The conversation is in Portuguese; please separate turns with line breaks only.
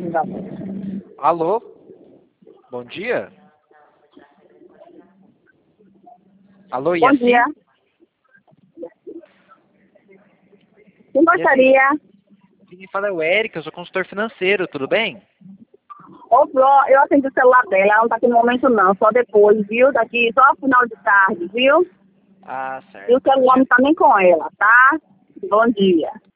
Alô? Bom dia? Alô,
Bom
Yassi?
dia. Quem gostaria?
Quem fala é o Eric, eu sou consultor financeiro, tudo bem?
Ô, Flor, eu atendi o celular dela, ela não tá aqui no momento não, só depois, viu? Daqui só no final de tarde, viu?
Ah,
E o
certo.
celular não tá nem com ela, tá? Bom dia.